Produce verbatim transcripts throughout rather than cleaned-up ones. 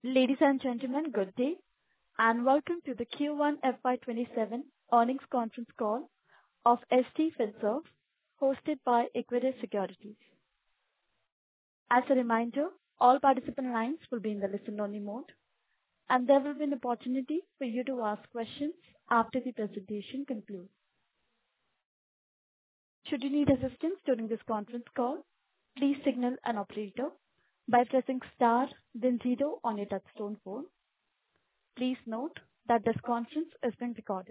Ladies and gentlemen, good day, and welcome to the Q one F Y twenty-seven earnings conference call of H D Finserv, hosted by Equirus Securities. As a reminder, all participant lines will be in the listen-only mode, and there will be an opportunity for you to ask questions after the presentation concludes. Should you need assistance during this conference call, please signal an operator by pressing star then zero on your touchtone phone. Please note that this conference is being recorded.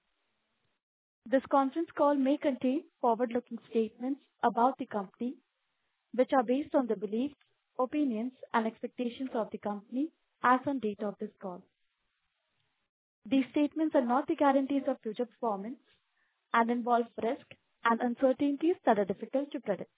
This conference call may contain forward-looking statements about the company, which are based on the beliefs, opinions, and expectations of the company as on date of this call. These statements are not the guarantees of future performance and involve risk and uncertainties that are difficult to predict.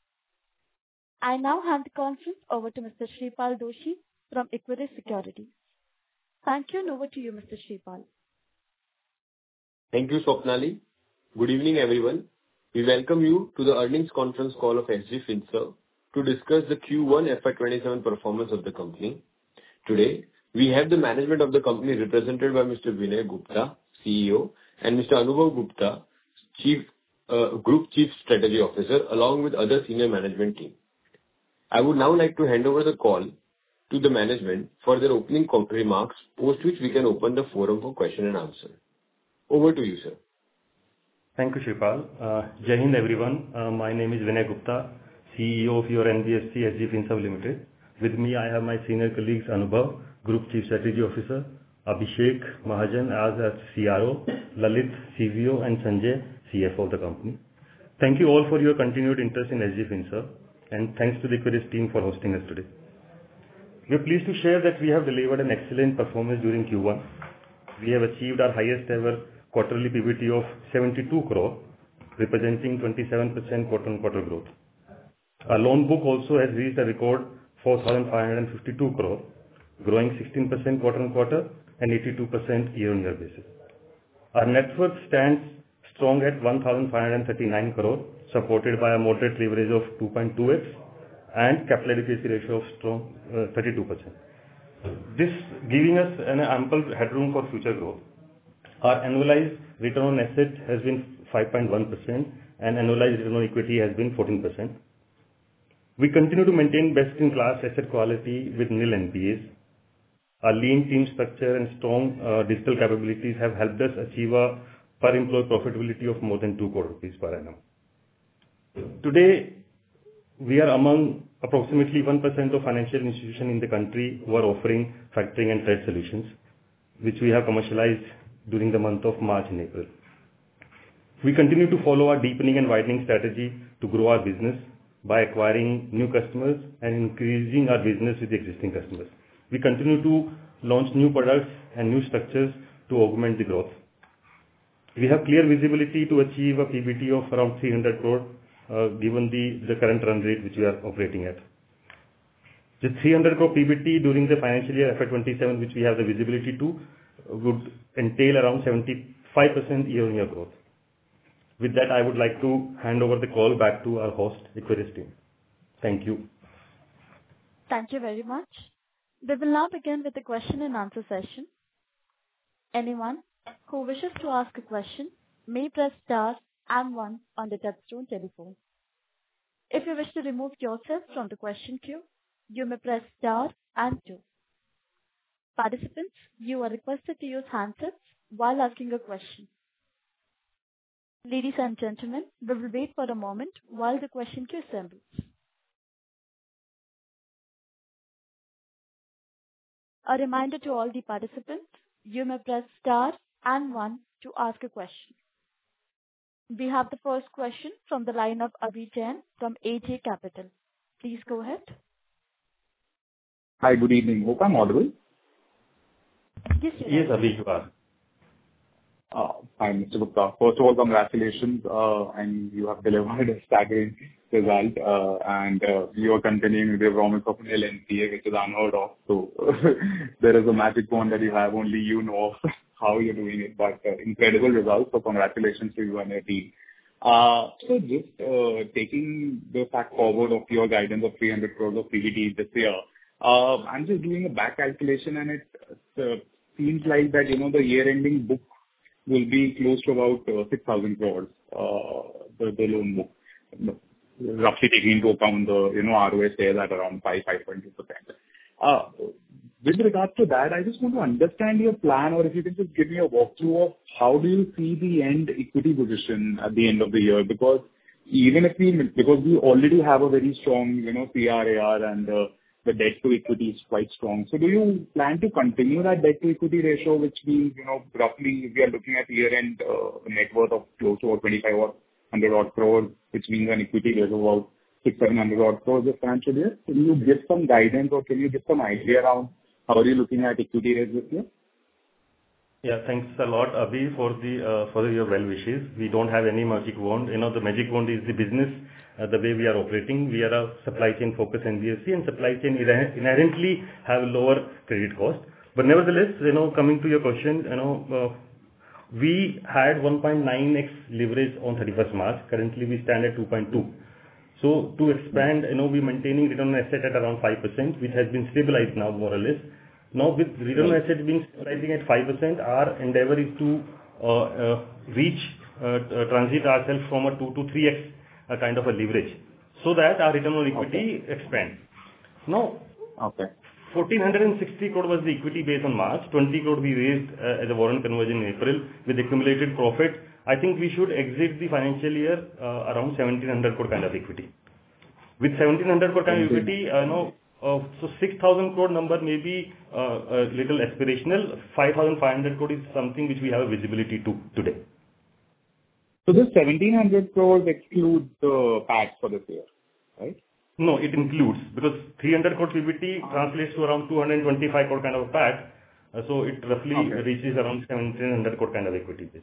I now hand the conference over to Mister Shreepal Doshi from Equirus Securities. Thank you, and over to you, Mister Shreepal. Thank you, Swapnali. Good evening, everyone. We welcome you to the earnings conference call of H D Finserv to discuss the Q one F Y twenty-seven performance of the company. Today, we have the management of the company represented by Mister Vinay Gupta, C E O, and Mister Anubhav Gupta, Chief uh, Group Chief Strategy Officer, along with other senior management team. I would now like to hand over the call to the management for their opening remarks, post which we can open the forum for question and answer. Over to you, sir. Thank you, Shreepal. Uh, Jai Hind, everyone. Uh, my name is Vinay Gupta, C E O of your N B F C H D Finserv Limited. With me, I have my senior colleagues Anubhav, Group Chief Strategy Officer, Abhishek Mahajan as a C R O, Lalit, C V O, and Sanjay, C F O of the company. Thank you all for your continued interest in H D Finserv, and thanks to the Equirus team for hosting us today. We are pleased to share that we have delivered an excellent performance during Q one. We have achieved our highest ever quarterly P B T of seventy-two crore, representing twenty-seven percent quarter-on-quarter growth. Our loan book also has reached a record four thousand five hundred fifty-two crore, growing sixteen percent quarter-on-quarter and eighty-two percent year-on-year basis. Our net worth stands strong at one thousand five hundred thirty-nine crore, supported by a moderate leverage of two point two x and capital adequacy ratio of strong uh, thirty-two percent. This giving us an ample headroom for future growth. Our annualized return on asset has been five point one percent and annualized return on equity has been fourteen percent. We continue to maintain best-in-class asset quality with nil N P As. Our lean team structure and strong uh, digital capabilities have helped us achieve a per employee profitability of more than two crore rupees per annum. Today, we are among approximately one percent of financial institutions in the country who are offering factoring and trade solutions, which we have commercialized during the month of March and April. We continue to follow our deepening and widening strategy to grow our business by acquiring new customers and increasing our business with existing customers. We continue to launch new products and new structures to augment the growth. We have clear visibility to achieve a P B T of around three hundred crore uh, given the, the current run rate which we are operating at. The three hundred crore P B T during the financial year F Y twenty-seven, which we have the visibility to, uh, would entail around seventy-five percent year-on-year growth. With that, I would like to hand over the call back to our host, Equirus team. Thank you. Thank you very much. We will now begin with the question and answer session. Anyone who wishes to ask a question may press star and one on the touchtone telephone. If you wish to remove yourself from the question queue, you may press star and two. Participants, you are requested to use handsets while asking a question. Ladies and gentlemen, we will wait for a moment while the question queue assembles. A reminder to all the participants, you may press star and one to ask a question. We have the first question from the line of Abhi Jain from A J Capital. Please go ahead. Hi, good evening. Hope I'm audible. Yes, you Yes, Abhi, you are. Uh, Hi, Mister Gupta. First of all, congratulations, uh, and you have delivered a staggering result, uh, and uh, you are continuing with the promise of nil N P A, which is unheard of. So there is a magic wand that you have, only you know of how you're doing it, but uh, incredible results. So congratulations to you and your team. Uh, so just uh, taking the fact forward of your guidance of three hundred crores of P B T this year, Uh, I'm just doing a back calculation, and it uh, seems like that, you know, the year-ending book will be close to about uh, six thousand crores, uh, the the loan book, roughly taking into account the, you know, R O A stays at around five, five point two percent. Uh, With regards to that, I just want to understand your plan, or if you can just give me a walkthrough of how do you see the end equity position at the end of the year? Because even if we, because we already have a very strong, you know, C R A R and uh, the debt to equity is quite strong. So do you plan to continue that debt to equity ratio, which means, you know, roughly we are looking at year-end uh, net worth of close to about twenty-five or one hundred odd crores, which means an equity ratio of about six, seven hundred odd crores this financial year. Can you give some guidance or can you give some idea around how are you looking at equity raise this year? Yeah, thanks a lot, Abhi, for the uh, for your well wishes. We don't have any magic wand. You know, the magic wand is the business, uh, the way we are operating. We are a supply chain focused N B F C, and supply chain inher- inherently have lower credit cost. But nevertheless, you know, coming to your question, you know, uh, we had one point nine x leverage on thirty-first March. Currently, we stand at two point two. So to expand, you know, we're maintaining return on asset at around five percent, which has been stabilized now more or less. Now, with return on asset being stabilizing at five percent, our endeavor is to uh, uh, reach, uh, uh, transit ourselves from a two to three x uh, kind of a leverage, so that our return on equity Okay. expands. Now, Okay. one thousand four hundred sixty crore was the equity base on March. twenty crore we raised uh, as a warrant conversion in April with accumulated profit. I think we should exit the financial year uh, around seventeen hundred crore kind of equity. With seventeen hundred crore kind of equity, uh, no, uh, so six thousand crore number may be uh, a little aspirational. five thousand five hundred crore is something which we have a visibility to today. So this seventeen hundred crores excludes the P A T for this year, right? No, it includes, because three hundred crore P B T translates to around two hundred twenty-five crore kind of P A T. Uh, so it roughly Okay. reaches around seventeen hundred crore kind of equity base.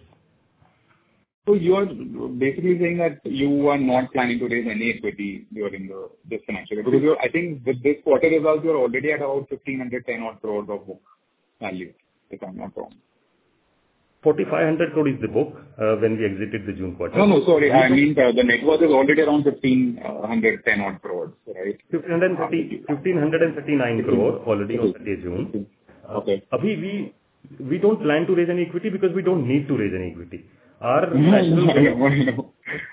So you are basically saying that you are not planning to raise any equity during the this financial year, because you're, I think with this quarter results, you're already at about fifteen ten odd crores of book value, if I'm not wrong. forty-five hundred crore is the book uh, when we exited the June quarter. No, no, sorry. I mean, uh, the net worth is already around fifteen ten odd crores, right? fifteen thirty, fifteen thirty-nine crore already on thirtieth June. Uh, Okay. Abhi, we we don't plan to raise any equity because we don't need to raise any equity. Our I natural know, I know.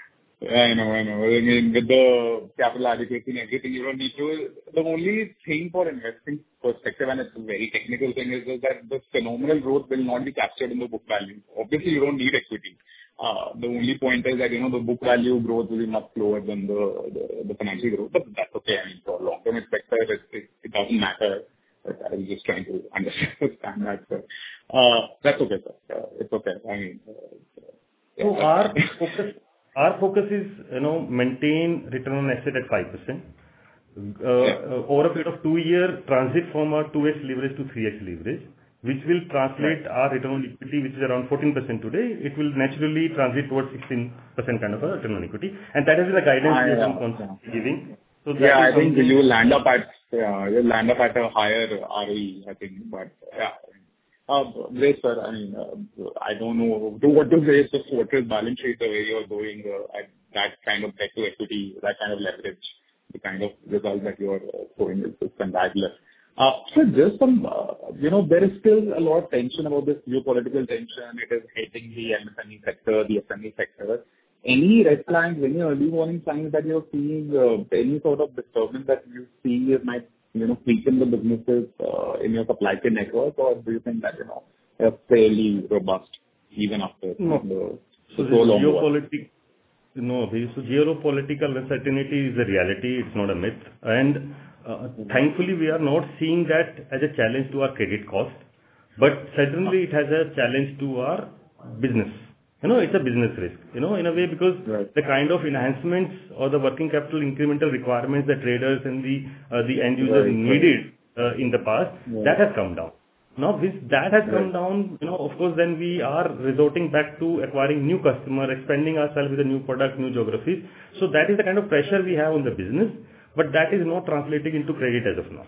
I know, I know. I mean, with the capital adequacy and everything, you don't need to. The only thing for investing perspective, and it's a very technical thing, is just that the phenomenal growth will not be captured in the book value. Obviously, you don't need equity. Uh, The only point is that, you know, the book value growth will be much lower than the the the financial growth, but that's okay. I mean, for long-term investor, it it it doesn't matter. But I was just trying to understand that, sir. Uh, That's okay, sir. Uh, It's okay. I mean, uh, yeah, So that's our fine. focus, our focus is, you know, maintain return on asset at five percent. Uh, Yeah. uh, Over a period of two year, transit from a two x leverage to three x leverage, which will translate Right. our return on equity, which is around fourteen percent today. It will naturally transit towards sixteen percent kind of a return on equity. And that is the guidance Ah, we have yeah, been yeah. constantly giving. So that Yeah, is I think something. you will land up at, yeah, you'll land up at a higher R O E, I think. But, yeah. Uh, Great, sir. I mean, uh, I don't know do what to say. It's a fortress balance sheet the way you're going, uh, at that kind of debt to equity, that kind of leverage, the kind of result that you're uh, showing is is fabulous. Uh, So just some, uh, you know, there is still a lot of tension about this geopolitical tension. It is hitting the M S M E sector, the S M E sector. Any red flags, any early warning signs that you're seeing, uh, any sort of disturbance that you see it might, you know, weaken the businesses uh, in your supply chain network? Or do you think that, you know, they're fairly robust even after No. the So the this prolonged war? geopolitical, no, so geopolitical uncertainty is a reality. It's not a myth. And uh, thankfully, we are not seeing that as a challenge to our credit cost, but certainly it has a challenge to our business. You know, it's a business risk, you know, in a way, because Right. the kind of enhancements or the working capital incremental requirements that traders and the uh, the end users Right, right. needed uh, in the past, Yeah. that has come down. Now, this, that has come Right. down, you know, of course, then we are resorting back to acquiring new customer, expanding ourselves with a new product, new geographies. So that is the kind of pressure we have on the business, but that is not translating into credit as of now.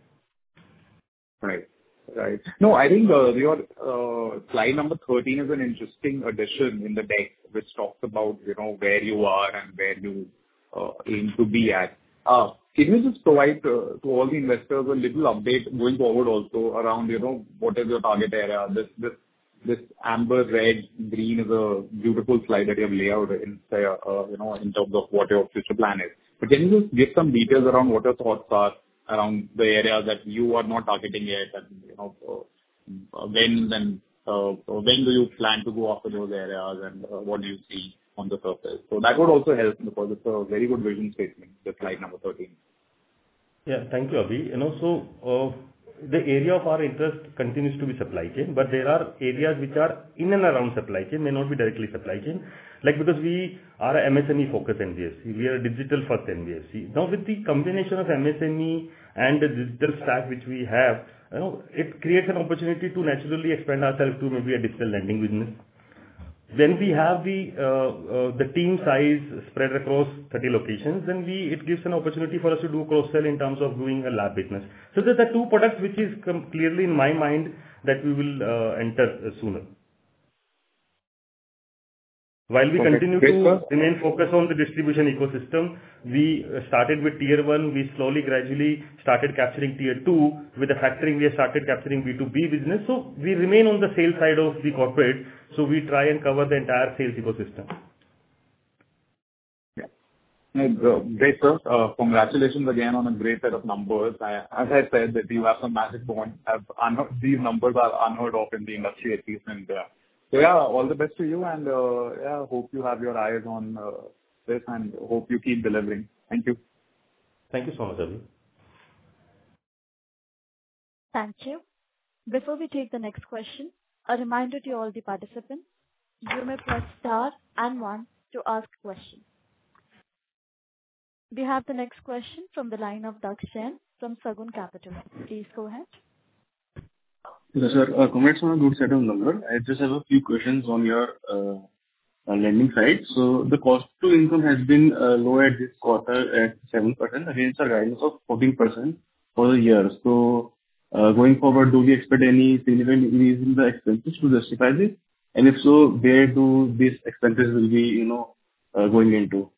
Right. Right. No, I think uh, your uh, slide number thirteen is an interesting addition in the deck, which talks about, you know, where you are and where you uh, aim to be at. Uh, can you just provide uh, to all the investors a little update going forward also around, you know, what is your target area? This this this amber, red, green is a beautiful slide that you have laid out in, say, uh, you know, in terms of what your future plan is. But can you just give some details around what your thoughts are around the areas that you are not targeting yet, and, you know, uh, when and uh, when do you plan to go after those areas, and uh, what do you see on the surface? So that would also help, because it's a very good vision statement, the slide number thirteen. Yeah. Thank you, Abhi. And also, uh, the area of our interest continues to be supply chain, but there are areas which are in and around supply chain, may not be directly supply chain. Like, because we are a M S M E-focused N B F C, we are a digital-first N B F C. Now, with the combination of M S M E and the digital stack which we have, you know, it creates an opportunity to naturally expand ourselves to maybe a digital lending business. When we have the uh, uh, the team size spread across thirty locations, then we it gives an opportunity for us to do cross-sell in terms of doing a lab business. So there's the two products which is com- clearly in my mind that we will uh, enter uh, sooner. While we Okay. continue Great, to sir. remain focused on the distribution ecosystem, we uh, started with tier one, we slowly, gradually started capturing tier two. With the factoring, we have started capturing B two B business. So we remain on the sales side of the corporate, so we try and cover the entire sales ecosystem. Yeah. No, great, sir. Uh, Congratulations again on a great set of numbers. I, as I said, that you have some magic wand. Have unheard, these numbers are unheard of in the industry, at least in India. So yeah, all the best to you, and uh, yeah, hope you have your eyes on uh, this, and hope you keep delivering. Thank you. Thank you so much, Abhi. Thank you. Before we take the next question, a reminder to all the participants, you may press star and one to ask questions. We have the next question from the line of Daksh Jain from Sagun Capital. Please go ahead. Yes, sir. Uh, Congrats on a good set of numbers. I just have a few questions on your uh, uh, lending side. So the cost to income has been uh, low at this quarter at seven percent against a guidance of fourteen percent for the year. So uh, going forward, do we expect any significant increase in the expenses to justify this? And if so, where do these expenses will be, you know, uh, going into?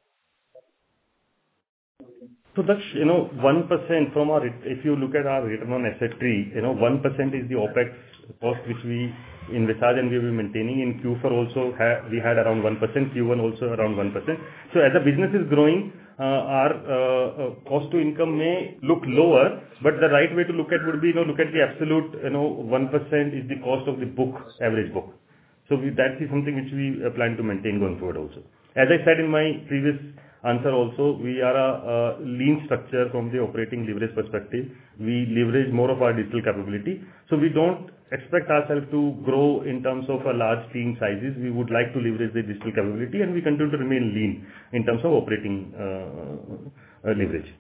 So that's, you know, one percent from our, if you look at our return on asset tree, you know, one percent is the OpEx cost which we envisage and we will be maintaining. In Q four also, ha- we had around one percent, Q one also around one percent. So as the business is growing, uh, our uh, uh, cost to income may look lower, but the right way to look at would be, you know, look at the absolute, you know, one percent is the cost of the book, average book. So we, that is something which we uh, plan to maintain going forward also. As I said in my previous answer also, we are a, a lean structure from the operating leverage perspective. We leverage more of our digital capability. So we don't expect ourselves to grow in terms of a large team sizes. We would like to leverage the digital capability, and we continue to remain lean in terms of operating uh, uh, leverage.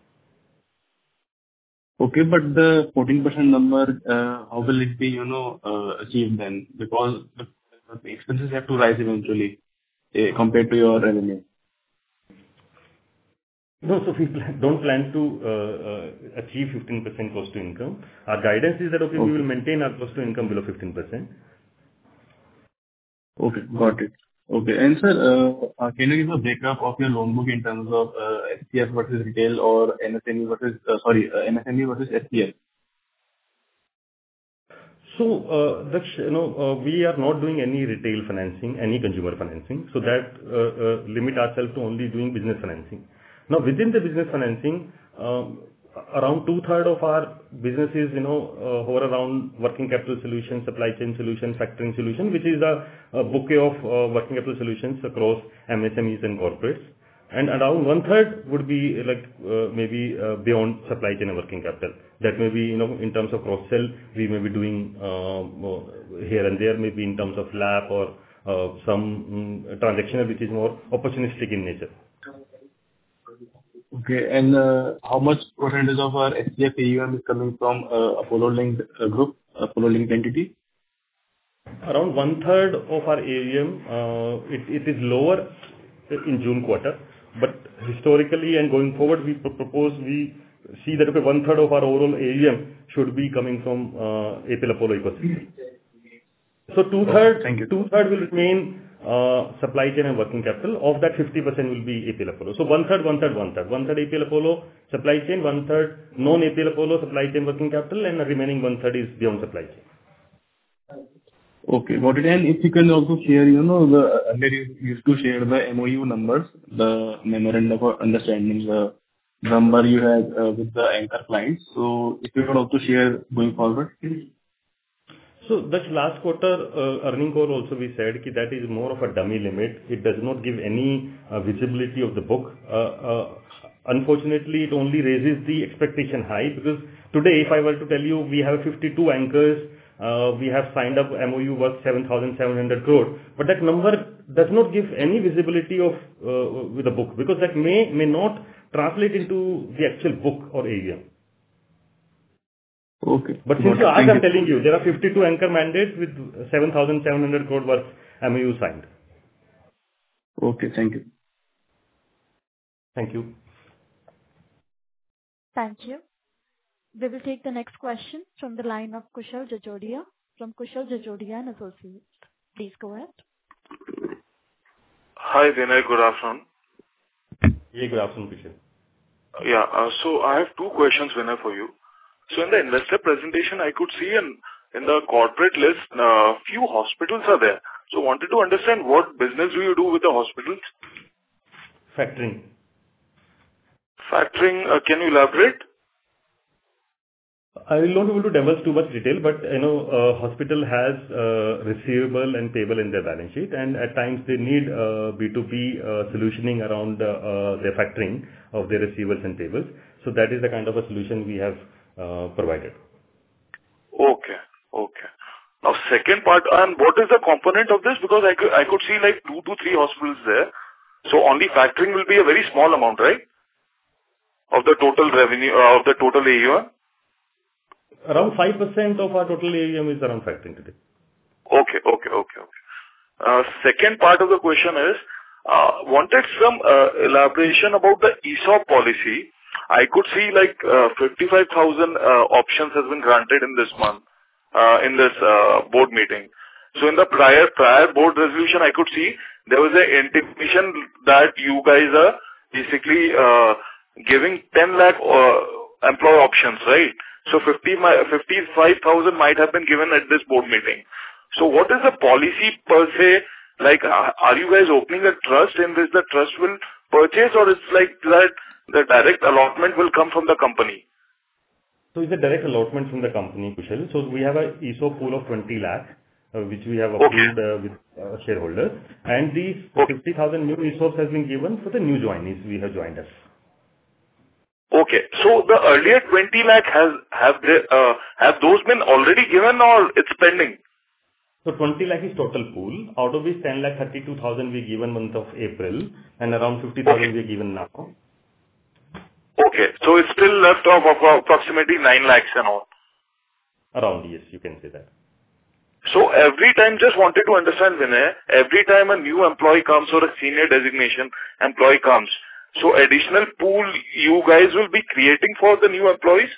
Okay, but the fourteen percent number, uh, how will it be, you know, uh, achieved then? Because the the expenses have to rise eventually, uh, compared to your revenue. No, so we plan, don't plan to uh, uh, achieve fifteen percent cost to income. Our guidance is that, okay, Okay. we will maintain our cost to income below fifteen percent. Okay, got it. Okay. And sir, uh, uh, can you give a breakup of your loan book in terms of uh, S P F versus retail or M S M E versus, uh, sorry, uh, M S M E versus S P F? So, uh, Daksh, you know, uh, we are not doing any retail financing, any consumer financing, so that uh, uh, limit ourselves to only doing business financing. Now, within the business financing, um, around two-thirds of our businesses, you know, uh, hover around working capital solutions, supply chain solutions, factoring solution, which is a a bouquet of uh, working capital solutions across M S M Es and corporates. And around one-third would be like uh, maybe uh, beyond supply chain and working capital. That may be, you know, in terms of cross-sell, we may be doing uh, more here and there, maybe in terms of lab or uh, some mm, transactional, which is more opportunistic in nature. Okay. And uh, how much percentage of our S P F A U M is coming from uh, Apollo Linked uh, group, Apollo Linked entity? Around one-third of our A U M, uh, it it is lower in June quarter, but historically and going forward, we pro- propose, we see that, okay, one-third of our overall A U M should be coming from uh, A P L Apollo ecosystem. So Okay, two-third thank you. two-third will remain uh, supply chain and working capital. Of that, fifty percent will be A P L Apollo. So one third, one third, one third. One third A P L Apollo supply chain, one third non-A P L Apollo supply chain working capital, and the remaining one third is beyond supply chain. Okay, got it. And if you can also share, you know, the earlier you used to share the M O U numbers, the memorandum of understanding, the number you had uh, with the anchor clients. So if you could also share going forward. So that last quarter uh, earning call also we said that that is more of a dummy limit. It does not give any uh, visibility of the book. Uh, uh, unfortunately, it only raises the expectation high, because today if I were to tell you we have fifty-two anchors, uh, we have signed up M O U worth seven thousand seven hundred crore, but that number does not give any visibility of uh, with the book, because that may may not translate into the actual book or A U M. Okay. But since you asked, I'm telling you, there are fifty-two anchor mandates with seven thousand seven hundred crore worth M O U signed. Okay, thank you. Thank you. Thank you. We will take the next question from the line of Kushal Jajodia from Kushal Jajodia and Associates. Please go ahead. Hi, Vinay. Good afternoon. Yeah, good afternoon, Kushal. Yeah, uh, so I have two questions, Vinay, for you. So in the investor presentation, I could see in, in the corporate list, uh, few hospitals are there. So wanted to understand what business do you do with the hospitals? Factoring. Factoring, uh, can you elaborate? I will not be able to divulge too much detail, but you know, uh, hospital has uh, receivable and payable in their balance sheet, and at times they need uh, B two B uh, solutioning around uh, uh, their factoring of their receivables and payables. So that is the kind of a solution we have uh, provided. Okay, okay. Now second part, and what is the component of this? Because I could, I could see like two to three hospitals there. So only factoring will be a very small amount, right? Of the total revenue, uh, of the total A U M? Around five percent of our total A U M is around factoring today. Okay, okay, okay, okay. Uh, second part of the question is, uh, wanted some uh, elaboration about the E S O P policy. I could see like uh, fifty-five thousand uh, options has been granted in this month, uh, in this uh, board meeting. So in the prior prior board resolution, I could see there was an intimation that you guys are basically uh, giving ten lakh uh, employee options, right? So fifty-five thousand might have been given at this board meeting. So what is the policy per se? Like, are you guys opening a trust in which the trust will purchase, or it's like that the direct allotment will come from the company? So it's a direct allotment from the company, Kushal. So we have a E S O P pool of twenty lakh, uh, which we have Okay. approved uh, with uh, shareholders. And these Okay. fifty thousand new E S O Ps has been given for the new joinees we have joined us. Okay. So the earlier twenty lakh has, have they, uh, have those been already given or it's pending? So twenty lakh is total pool, out of which ten lakh thirty-two thousand we given month of April, and around fifty thousand we given now. Okay. So it's still left of appro- approximately nine lakhs and all. Around, yes, you can say that. So every time, just wanted to understand, Vinay, every time a new employee comes or a senior designation employee comes, so additional pool you guys will be creating for the new employees?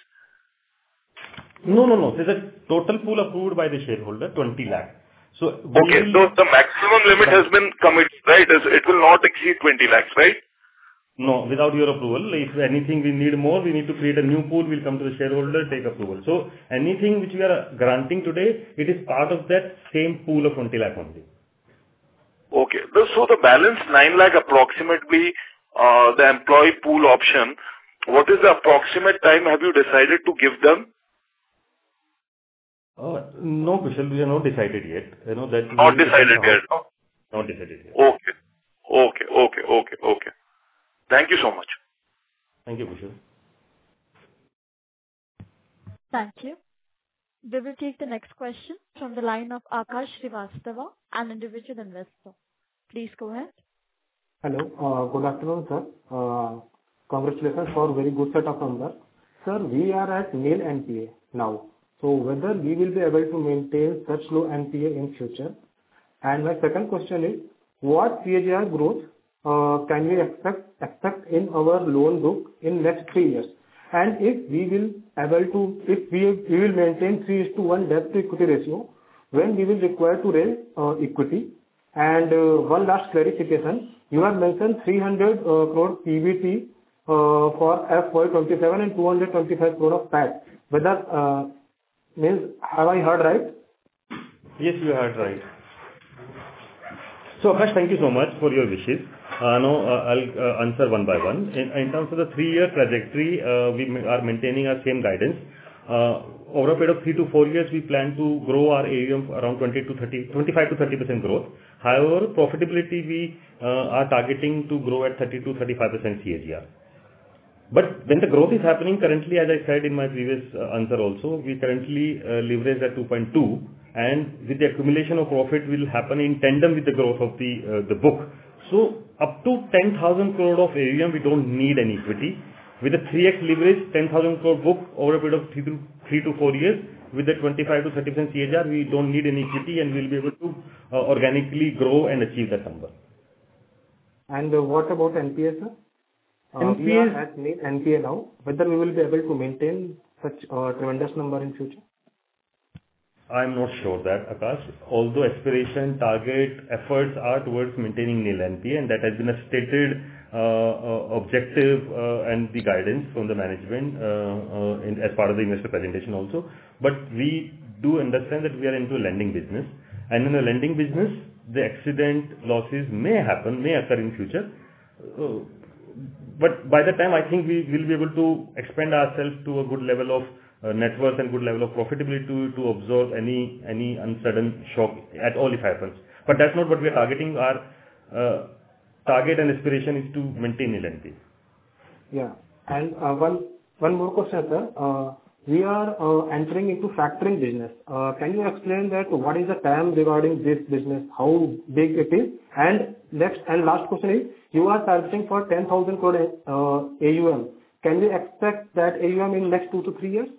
No, no, no. There's a total pool approved by the shareholder, twenty lakh. So we Okay, will- so the maximum limit has been committed, right? It's- It will not exceed twenty lakhs, right? No, without your approval. If anything we need more, we need to create a new pool, we'll come to the shareholder, take approval. So anything which we are granting today, it is part of that same pool of twenty lakh only. Okay. The- So the balance nine lakh approximately, uh, the employee pool option, what is the approximate time have you decided to give them? Uh, No, Kushal, we have not decided yet. You know, that Not will depend decided on- yet, no? Not decided yet. Okay. Okay, okay, okay, okay. Thank you so much. Thank you, Kushal. Thank you. We will take the next question from the line of Akash Srivastava, an individual investor. Please go ahead. Hello. Uh, Good afternoon, sir. Uh, Congratulations for very good set of numbers. Sir, we are at nil N P A now. So whether we will be able to maintain such low N P A in future? And my second question is, what C A G R growth uh, can we expect expect in our loan book in next three years? And if we will able to, if we we will maintain three is to one debt to equity ratio, when we will require to raise uh, equity? And uh, one last clarification. You have mentioned three hundred uh, crore P B T uh, for F Y twenty-seven and two hundred twenty-five crore of P A T. Whether uh, means have I heard right? Yes, you heard right. So Akash, thank you so much for your wishes. Uh, now uh, I'll uh, answer one by one. In, in terms of the three-year trajectory, uh, we ma- are maintaining our same guidance. Uh, over a period of three to four years, we plan to grow our A U M around twenty to thirty, twenty-five to thirty percent growth. However, profitability we uh, are targeting to grow at thirty to thirty-five percent C A G R. But when the growth is happening currently, as I said in my previous uh, answer also, we currently uh, leverage at two point two, and with the accumulation of profit will happen in tandem with the growth of the uh, the book. So up to ten thousand crore of A U M, we don't need any equity. With a three X leverage, ten thousand crore book over a period of three to, three to four years, with the twenty-five to thirty percent C A G R, we don't need any equity and we'll be able to uh, organically grow and achieve that number. And uh, what about N P A, sir? Uh, N P A we are at N P A now. Whether we will be able to maintain such a tremendous number in future? I'm not sure that, Akash. Although aspiration, target, efforts are towards maintaining nil N P A, and that has been a stated uh, uh, objective uh, and the guidance from the management uh, uh, in, as part of the investor presentation also. But we do understand that we are into a lending business, and in a lending business, the accident losses may happen, may occur in future. Uh, but by the time I think we will be able to expand ourselves to a good level of uh, net worth and good level of profitability to, to absorb any any unsudden shock at all if happens. But that's not what we are targeting. Our uh, target and aspiration is to maintain nil N P A. Yeah. And uh, one one more question, sir. Uh, we are uh, entering into factoring business. Uh, can you explain that what is the term regarding this business, how big it is? And next and last question is, you are targeting for ten thousand crore uh, A U M. Can we expect that A U M in next two to three years?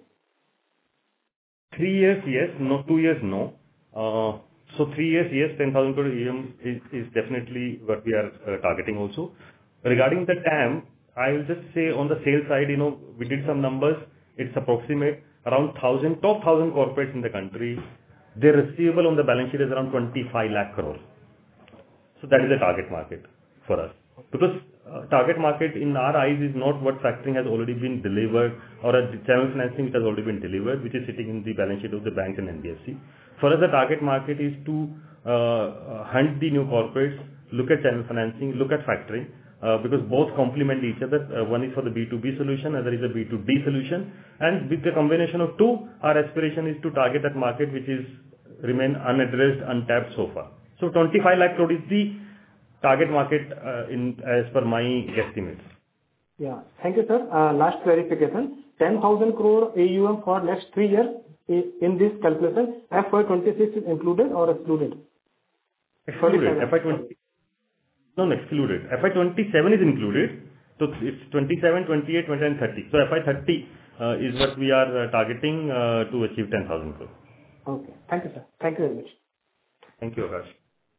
Three years, yes. No, two years, no. Uh, so three years, yes. ten thousand crore A U M is, is definitely what we are uh, targeting also. Regarding the T A M, I will just say on the sales side, you know, we did some numbers. It's approximate around thousand, top thousand corporates in the country. Their receivable on the balance sheet is around twenty-five lakh crore. So that is the target market for us. Because uh, target market in our eyes is not what factoring has already been delivered or a channel financing which has already been delivered, which is sitting in the balance sheet of the banks and N B F C. For us, the target market is to uh, hunt the new corporates, look at channel financing, look at factoring, uh, because both complement each other. Uh, one is for the B two B solution, other is a B two D solution. And with the combination of two, our aspiration is to target that market which is remain unaddressed, untapped so far. So twenty-five lakh crore is the target market uh, in as per my guesstimates. Yeah. Thank you, sir. Uh, last clarification. ten thousand crore A U M for next three years in this calculation. F Y twenty-six is included or excluded? Excluded. F Y twenty. No, no, excluded. F Y twenty-seven is included. So it's twenty-seven, twenty-eight, twenty-nine, thirty. So F Y thirty uh, is what we are uh, targeting uh, to achieve ten thousand crore. Okay. Thank you, sir. Thank you very much. Thank you, Akash.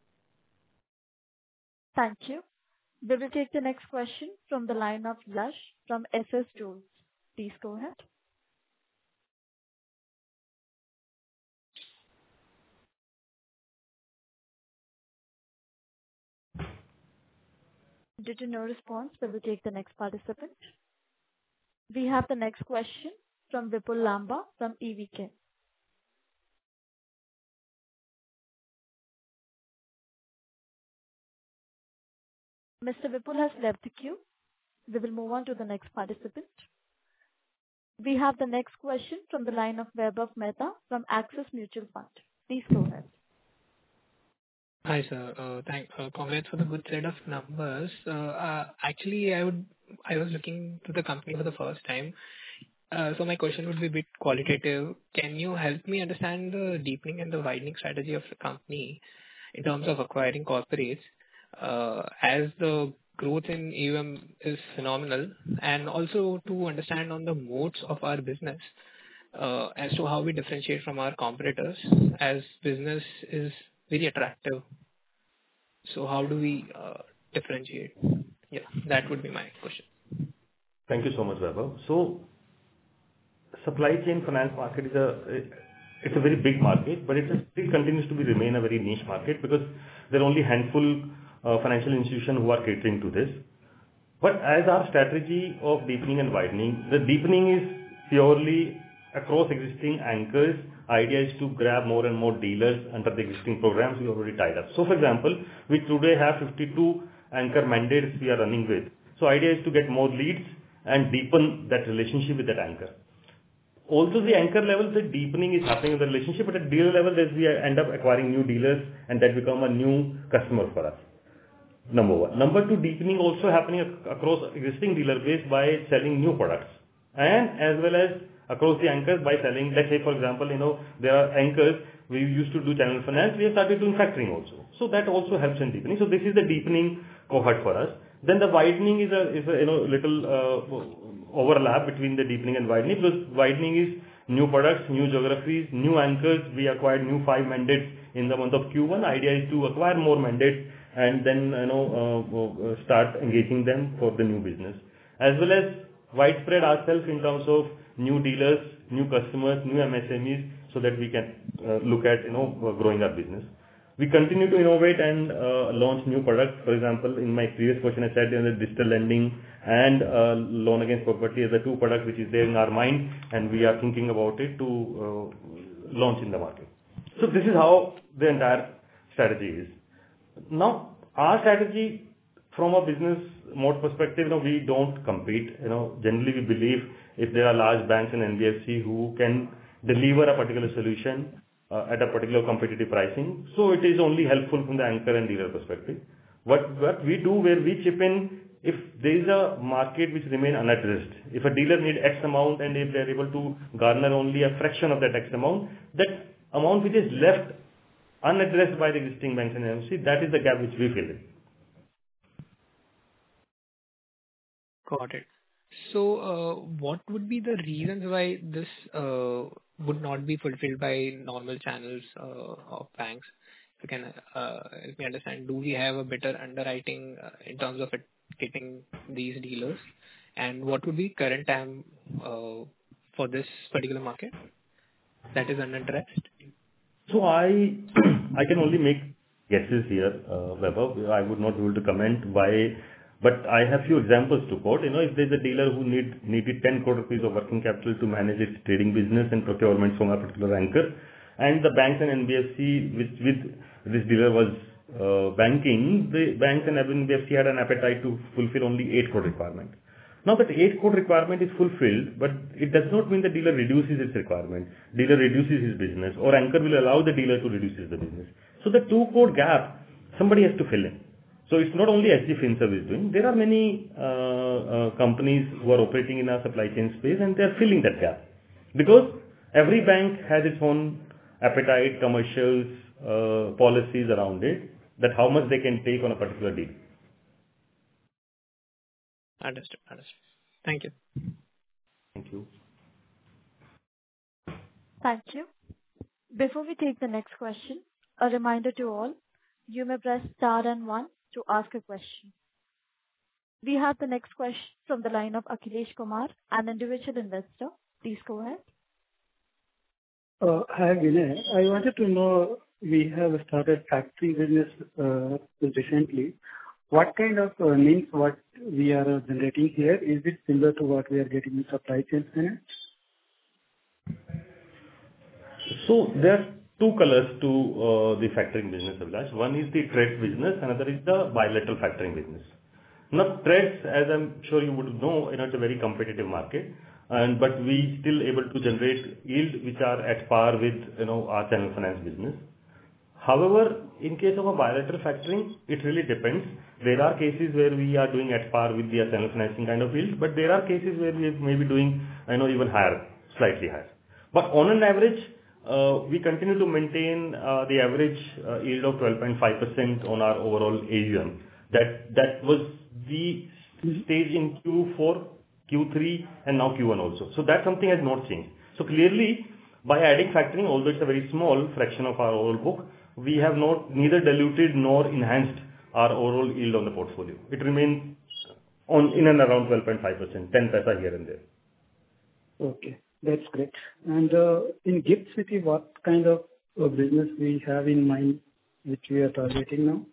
Thank you. We will take the next question from the line of Yash from S S Tools. Please go ahead. Due to no response, we will take the next participant. We have the next question from Vipul Lamba from E V K. Mister Vipul has left the queue. We will move on to the next participant. We have the next question from the line of Vaibhav Mehta from Axis Mutual Fund. Please go ahead. Hi, sir. Uh, thank, uh, congrats for the good set of numbers. Uh, uh, actually, I would, I was looking to the company for the first time. Uh, so my question would be a bit qualitative. Can you help me understand the deepening and the widening strategy of the company in terms of acquiring corporates, uh, as the growth in A U M is phenomenal, and also to understand on the modes of our business, uh, as to how we differentiate from our competitors, as business is very attractive. So how do we uh, differentiate? Yeah, that would be my question. Thank you so much, Vaibhav. So supply chain finance market is a it's a very big market, but it still continues to be remain a very niche market because there are only handful uh, financial institutions who are catering to this. But as our strategy of deepening and widening, the deepening is purely across existing anchors. Idea is to grab more and more dealers under the existing programs we already tied up. So for example, we today have fifty-two anchor mandates we are running with. So idea is to get more leads and deepen that relationship with that anchor. Also the anchor level, the deepening is happening in the relationship, but at dealer level, as we end up acquiring new dealers and that become a new customer for us. Number one. Number two, deepening also happening ac- across existing dealer base by selling new products and as well as across the anchors by selling, let's say for example, you know, there are anchors, we used to do channel finance, we have started doing factoring also. So that also helps in deepening. So this is the deepening cohort for us. Then the widening is a, is a you know, little uh, overlap between the deepening and widening because widening is new products, new geographies, new anchors. We acquired new five mandates in the month of Q one. Idea is to acquire more mandates and then you know uh, start engaging them for the new business, as well as widespread ourselves in terms of new dealers, new customers, new M S M Es, so that we can uh, look at you know growing our business. We continue to innovate and uh, launch new products. For example, in my previous question, I said you know, the digital lending and uh, loan against property are the two products which is there in our mind, and we are thinking about it to uh, launch in the market. So this is how the entire strategy is. Now, our strategy from a business mode perspective, you know, we don't compete. You know, generally we believe if there are large banks and N B F C who can deliver a particular solution uh, at a particular competitive pricing, so it is only helpful from the anchor and dealer perspective. What what we do, where we chip in, if there is a market which remain unaddressed, if a dealer need X amount and if they are able to garner only a fraction of that X amount, that amount which is left unaddressed by the existing banks and N B F C, that is the gap which we fill in. Got it. So, uh, what would be the reasons why this uh, would not be fulfilled by normal channels uh, of banks? If you can uh, help me understand, do we have a better underwriting uh, in terms of it getting these dealers? And what would be current time uh, for this particular market that is unaddressed? So I I can only make guesses here, uh, Vaibhav. I would not be able to comment why, but I have few examples to quote. You know, if there's a dealer who need needed ten crore rupees of working capital to manage its trading business and procurement from a particular anchor, and the banks and N B F C which with this dealer was uh, banking, the banks and N B F C had an appetite to fulfill only eight crore requirement. Now that eight crore requirement is fulfilled, but it does not mean the dealer reduces its requirement. Dealer reduces his business, or anchor will allow the dealer to reduce his business. So the two crore gap, somebody has to fill in. So it's not only S G Finserv is doing. There are many uh, uh, companies who are operating in our supply chain space, and they are filling that gap because every bank has its own appetite, commercials, uh, policies around it, that how much they can take on a particular deal. Understood. Understood. Thank you. Thank you. Thank you. Before we take the next question, a reminder to all, you may press star and one to ask a question. We have the next question from the line of Akhilesh Kumar, an individual investor. Please go ahead. Uh, Hi, Vinay. I wanted to know, we have started factory business uh, recently. What kind of uh, means what we are uh, generating here? Is it similar to what we are getting in supply chain finance? So there are two colors to uh, the factoring business, Abhilash. One is the trade business, another is the bilateral factoring business. Now, trades, as I'm sure you would know, you know, it's a very competitive market, and but we still able to generate yield which are at par with, you know, our channel finance business. However, in case of a bilateral factoring, it really depends. There are cases where we are doing at par with the channel financing kind of yield, but there are cases where we may be doing, I know, even higher, slightly higher. But on an average, uh, we continue to maintain uh, the average uh, yield of twelve point five percent on our overall A U M. That that was the stage in Q four, Q three, and now Q one also. So that something has not changed. So clearly, by adding factoring, although it's a very small fraction of our overall book, we have not neither diluted nor enhanced our overall yield on the portfolio. It remains on in and around twelve point five percent, ten paisa here and there. Okay. That's great. And uh, in Gift City, what kind of uh, business we have in mind, which we are targeting now?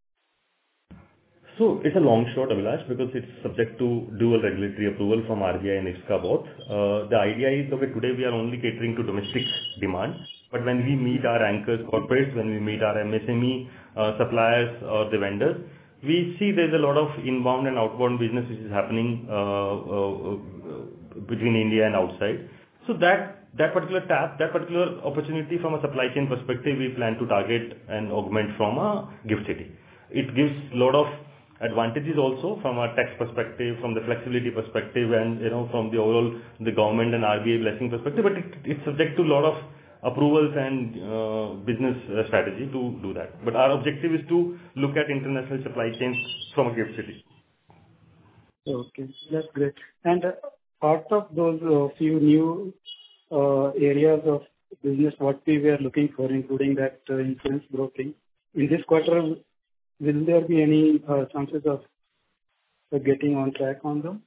So it's a long shot, Abhilash, because it's subject to dual regulatory approval from R B I and I F S C A both. Uh, the idea is, okay, today we are only catering to domestic demand, but when we meet our anchors corporates, when we meet our M S M E uh, suppliers or the vendors, we see there's a lot of inbound and outbound business which is happening uh, uh, between India and outside. So that that particular tap, that particular opportunity from a supply chain perspective, we plan to target and augment from a Gift City. It gives a lot of advantages also from a tax perspective, from the flexibility perspective, and you know from the overall the government and R B I blessing perspective. But it, it's subject to a lot of approvals and uh, business uh, strategy to do that. But our objective is to look at international supply chains from a Gift City. Okay, that's great. And uh, part of those uh, few new uh, areas of business, what we were looking for, including that uh, insurance broking, in this quarter, will there be any uh, chances of uh, getting on track on them?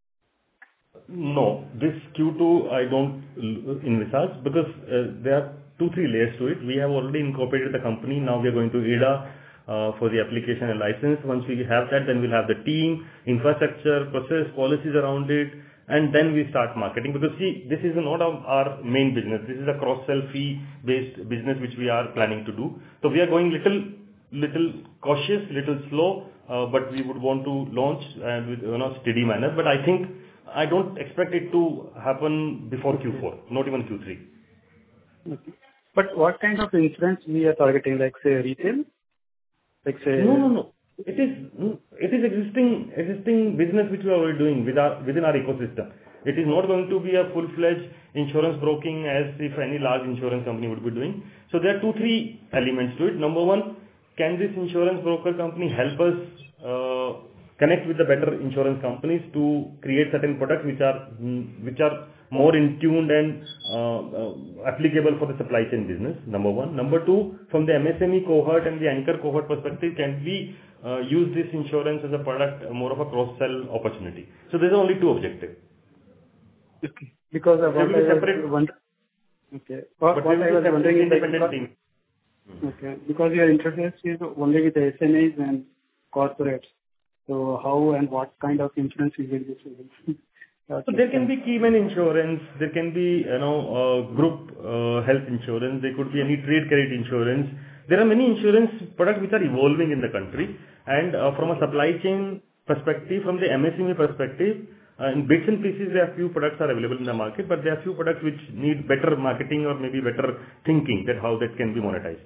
No, this Q two I don't l- envisage because uh, there are two, three layers to it. We have already incorporated the company. Now we are going to I D A uh, for the application and license. Once we have that, then we'll have the team, infrastructure, process, policies around it, and then we start marketing. Because see, this is not our our main business. This is a cross-sell fee-based business which we are planning to do. So we are going little little cautious, little slow, uh, but we would want to launch and with you know steady manner. But I think I don't expect it to happen before Q four, not even Q three. Okay. But what kind of insurance we are targeting, like say retail? Like say No, no, no. It is it is existing existing business which we are already doing with our within our ecosystem. It is not going to be a full-fledged insurance broking as if any large insurance company would be doing. So there are two, three elements to it. Number one, can this insurance broker company help us uh, connect with the better insurance companies to create certain products which are mm, which are more in tuned and uh, uh, applicable for the supply chain business, number one. Number two, from the M S M E cohort and the anchor cohort perspective, can we uh, use this insurance as a product, uh, more of a cross-sell opportunity? So there's only two objectives. Okay. Because of what I was separate, wondering. Okay. What, but what I was wondering is independent like, team. okay, because your interface is only with the S M Es and corporates. So how and what kind of insurance we will be selling? So there can be keyman insurance, there can be you know uh, group uh, health insurance, there could be any trade credit insurance. There are many insurance products which are evolving in the country, and uh, from a supply chain perspective, from the M S M E perspective, uh, in bits and pieces there are few products are available in the market, but there are few products which need better marketing or maybe better thinking that how that can be monetized.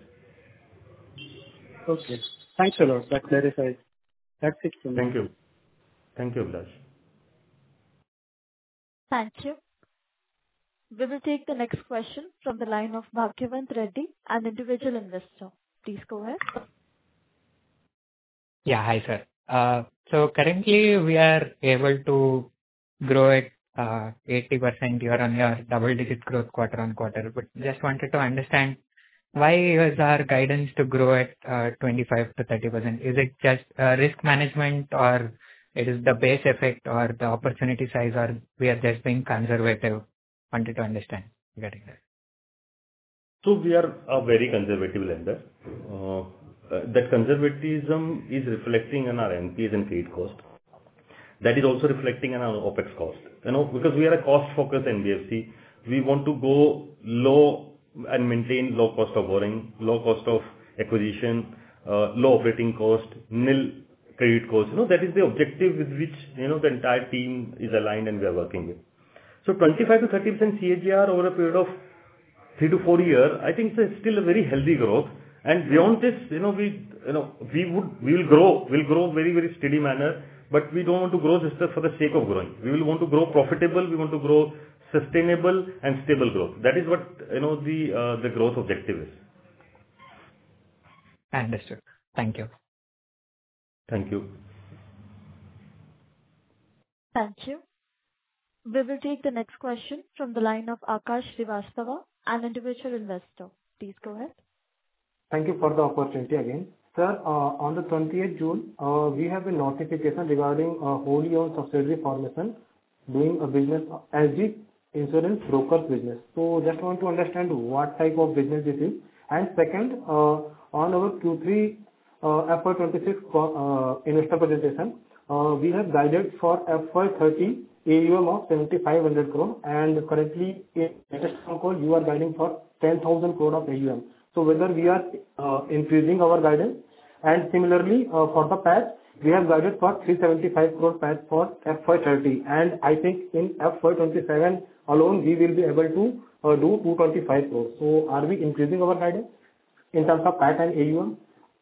Okay. Thanks a lot. That clarifies. That's it from me. Thank you. Thank you, Abhilash. Thank you. We will take the next question from the line of Bhagyavant Reddy, an individual investor. Please go ahead. Yeah, hi, sir. Uh, so currently we are able to grow at uh, eighty percent year-on-year, double-digit growth quarter-on-quarter. But just wanted to understand why is our guidance to grow at uh, twenty-five to thirty percent? Is it just uh, risk management, or it is the base effect, or the opportunity size, or we are just being conservative? Wanted to understand regarding that. So we are a very conservative lender. Uh, uh, that conservatism is reflecting on our N P As and credit cost. That is also reflecting on our OpEx cost. You know, because we are a cost-focused N B F C, we want to go low and maintain low cost of borrowing, low cost of acquisition, uh, low operating cost, nil credit cost. You know, that is the objective with which, you know, the entire team is aligned and we are working with. So twenty-five to thirty percent C A G R over a period of three to four years, I think it's still a very healthy growth. And beyond this, you know, we, you know, we would, we will grow, we'll grow very, very steady manner, but we don't want to grow just for the sake of growing. We will want to grow profitable, we want to grow sustainable and stable growth. That is what, you know, the, uh, the growth objective is. Understood. Thank you. Thank you. Thank you. We will take the next question from the line of Akash Srivastava, an individual investor. Please go ahead. Thank you for the opportunity again. Sir, uh, on the twentieth June, uh, we have a notification regarding a wholly owned subsidiary formation, doing a business as the insurance brokers business. So just want to understand what type of business this is. And second, uh, on our Q three uh, F Y twenty-six uh, investor presentation, uh, we have guided for F Y thirty A U M of seventy-five hundred crore, and currently in latest phone call you are guiding for ten thousand crore of A U M. So whether we are uh, increasing our guidance, and similarly uh, for the patch we have guided for three hundred seventy-five crore patch for F Y thirty, and I think in F Y twenty-seven alone we will be able to uh, do two hundred twenty-five crores. So are we increasing our guidance in terms of patch and A U M?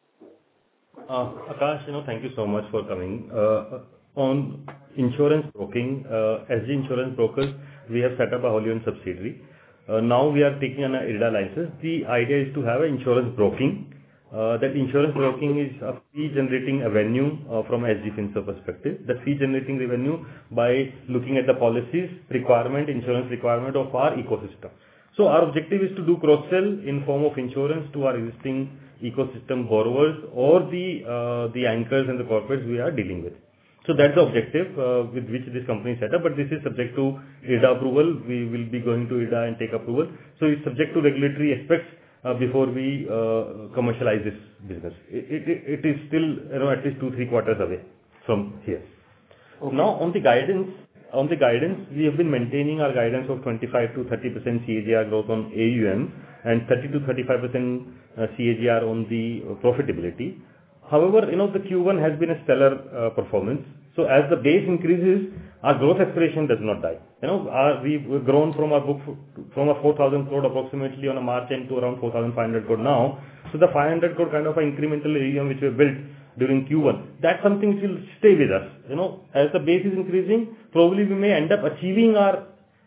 Uh, Akash, you know, thank you so much for coming. Uh, on insurance broking, uh, S G Insurance Brokers, we have set up a wholly owned subsidiary. Uh, now we are taking an IRDA license. The idea is to have an insurance broking. Uh, that insurance broking is a fee generating revenue uh, from S G Finserv perspective. The fee generating revenue by looking at the policies requirement, insurance requirement of our ecosystem. So our objective is to do cross sell in form of insurance to our existing ecosystem borrowers or the uh, the anchors and the corporates we are dealing with. So that's the objective uh, with which this company is set up, but this is subject to IRDA approval. We will be going to IRDA and take approval. So it's subject to regulatory aspects uh, before we uh, commercialize this business. It, it, it is still, you know, at least two, three quarters away from here. Okay. Now on the guidance, on the guidance, we have been maintaining our guidance of twenty-five to thirty percent C A G R growth on A U M and thirty to thirty-five percent uh, C A G R on the uh, profitability. However, you know, the Q one has been a stellar uh, performance. So as the base increases, our growth aspiration does not die. You know, our, we've grown from our book from a four thousand crore approximately on a March end to around four thousand five hundred crore now. So the five hundred crore kind of an incremental A U M which we built during Q one, that's something which will stay with us. You know, as the base is increasing, probably we may end up achieving our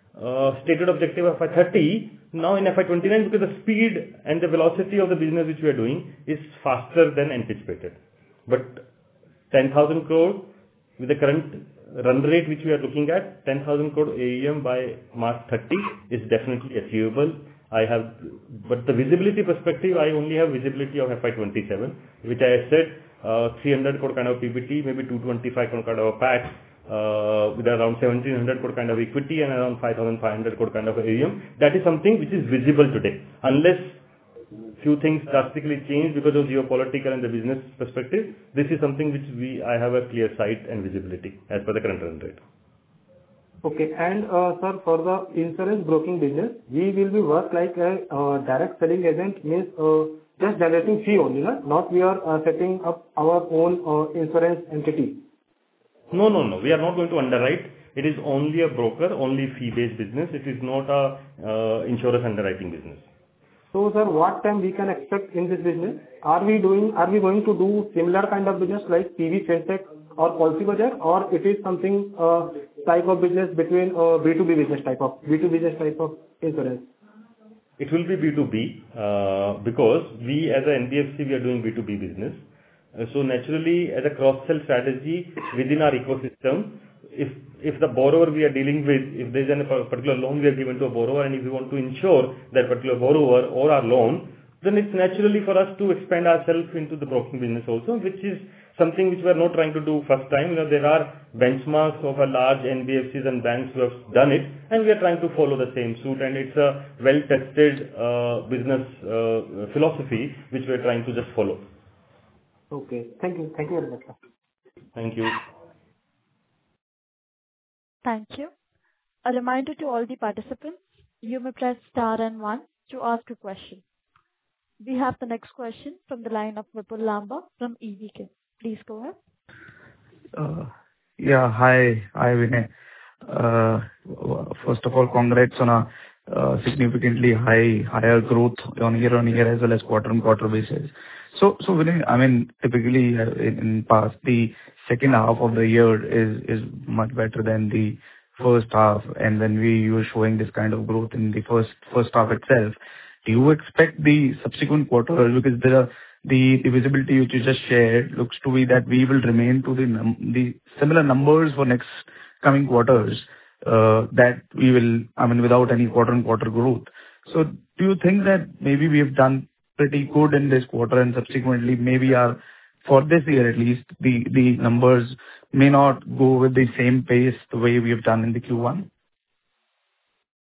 uh, stated objective of F Y thirty now in F Y twenty-nine, because the speed and the velocity of the business which we are doing is faster than anticipated. But ten thousand crore with the current run rate which we are looking at, ten thousand crore A U M by March thirty is definitely achievable. I have, but the visibility perspective, I only have visibility of F Y twenty-seven, which I said uh, three hundred crore kind of P B T, maybe two hundred twenty-five crore kind of a patch, uh, with around seventeen hundred crore kind of equity and around five thousand five hundred crore kind of A U M. That is something which is visible today, unless few things drastically change because of geopolitical and the business perspective. This is something which we I have a clear sight and visibility as per the current run rate. Okay, and uh, sir, for the insurance broking business, we will be work like a uh, direct selling agent, means uh, just generating fee only, no? Not we are uh, setting up our own uh, insurance entity. No, no, no. We are not going to underwrite. It is only a broker, only fee-based business. It is not a uh, insurance underwriting business. So, sir, what time we can expect in this business? Are we doing? Are we going to do similar kind of business like P V Fintech or Policybazaar, or it is something uh, type of business between uh, B two B business type of B two B business type of insurance? It will be B two B uh, because we as a N B F C we are doing B two B business. Uh, so naturally, as a cross-sell strategy within our ecosystem, if if the borrower we are dealing with, if there is a particular loan we are given to a borrower, and if we want to insure that particular borrower or our loan, then it's naturally for us to expand ourselves into the broking business also, which is something which we are not trying to do first time. You know, there are benchmarks of a large N B F Cs and banks who have done it, and we are trying to follow the same suit, and it's a well-tested uh, business uh, philosophy which we are trying to just follow. Okay. Thank you. Thank you very much, sir. Thank you. Thank you. A reminder to all the participants, you may press star and one to ask a question. We have the next question from the line of Vipul Lamba from E V K. Please go ahead. Uh, yeah, hi. Hi, Vinay. Uh, first of all, congrats on a uh, significantly high, higher growth on year-on-year as well as quarter-on-quarter basis. So, so Vinay, I mean, typically uh, in, in past, the second half of the year is, is much better than the first half. And when we were showing this kind of growth in the first, first half itself, do you expect the subsequent quarter, because there are the, the visibility which you just shared looks to be that we will remain to the, num- the similar numbers for next coming quarters, uh, that we will, I mean, without any quarter-on-quarter growth. So do you think that maybe we have done pretty good in this quarter and subsequently maybe our, for this year at least, the, the numbers may not go with the same pace the way we have done in the Q one?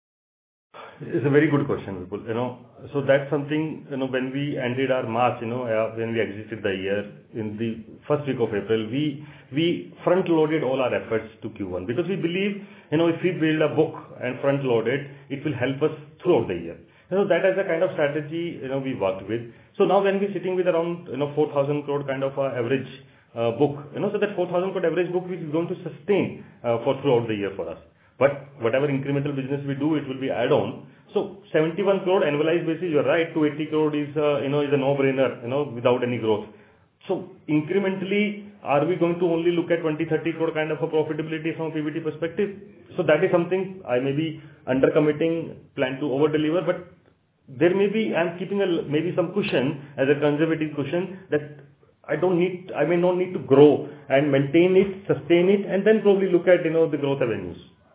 It's a very good question, Vipul. You know, so that's something, you know, when we ended our March, you know, uh, when we exited the year in the first week of April, we we front-loaded all our efforts to Q one because we believe, you know, if we build a book and front-load it, it will help us throughout the year. You know, that is the kind of strategy, you know, we worked with. So now when we're sitting with around, you know, four thousand crore kind of a average uh, book, you know, so that four thousand crore average book is going to sustain uh, for throughout the year for us. But whatever incremental business we do, it will be add-on. So seventy-one crore annualized basis, you're right, two hundred eighty crore is, uh, you know, is a no-brainer, you know, without any growth. So incrementally, are we going to only look at twenty, thirty crore kind of a profitability from a P B T perspective? So that is something I may be under-committing, plan to over-deliver, but there may be, I'm keeping a, maybe some cushion as a conservative cushion that I don't need, I may not need to grow and maintain it, sustain it, and then probably look at, you know, the growth avenues.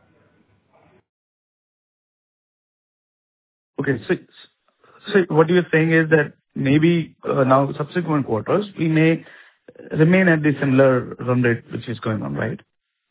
Okay. So, so what you're saying is that maybe uh, now subsequent quarters, we may remain at the similar run rate which is going on, right?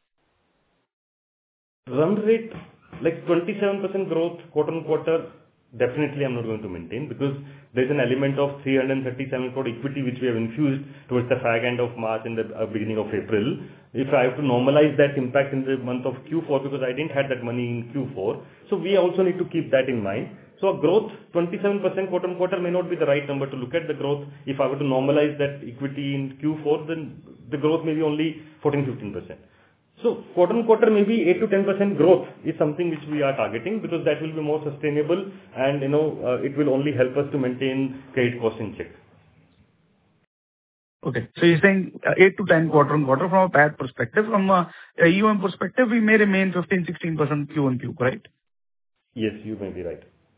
Run rate, like twenty-seven percent growth quarter-on-quarter, definitely I'm not going to maintain because there's an element of three hundred thirty-seven crore equity which we have infused towards the fag end of March and the uh, beginning of April. If I have to normalize that impact in the month of Q four because I didn't have that money in Q four, so we also need to keep that in mind. So a growth, twenty-seven percent quarter-on-quarter may not be the right number to look at the growth. If I were to normalize that equity in Q four, then the growth may be only fourteen, fifteen percent. So quarter-on-quarter, maybe eight to ten percent growth is something which we are targeting because that will be more sustainable and, you know, uh, it will only help us to maintain credit cost in check. Okay. So you're saying uh, eight to ten quarter-on-quarter from a P A T perspective. From a A U M perspective, we may remain fifteen, sixteen percent Q on Q, correct? Yes, you may be right.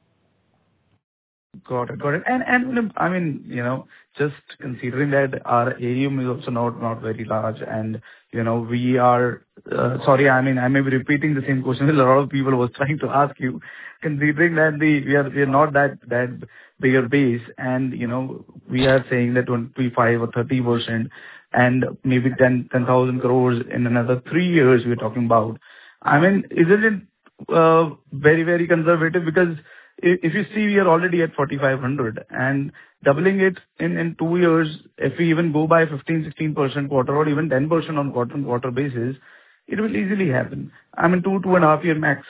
Got it. Got it. And, and I mean, you know, just considering that our A U M is also not, not very large and, you know, we are, uh, sorry, I mean, I may be repeating the same question a lot of people was trying to ask you, considering that the, we are, we are not that, that bigger base and, you know, we are saying that twenty-five or thirty percent and maybe ten, ten thousand crores in another three years we're talking about. I mean, isn't it, uh, very, very conservative? Because if you see, we are already at forty-five hundred and doubling it in, in two years, if we even go by fifteen, sixteen percent quarter or even ten percent on quarter on quarter basis, it will easily happen. I mean, two, two and a half year max.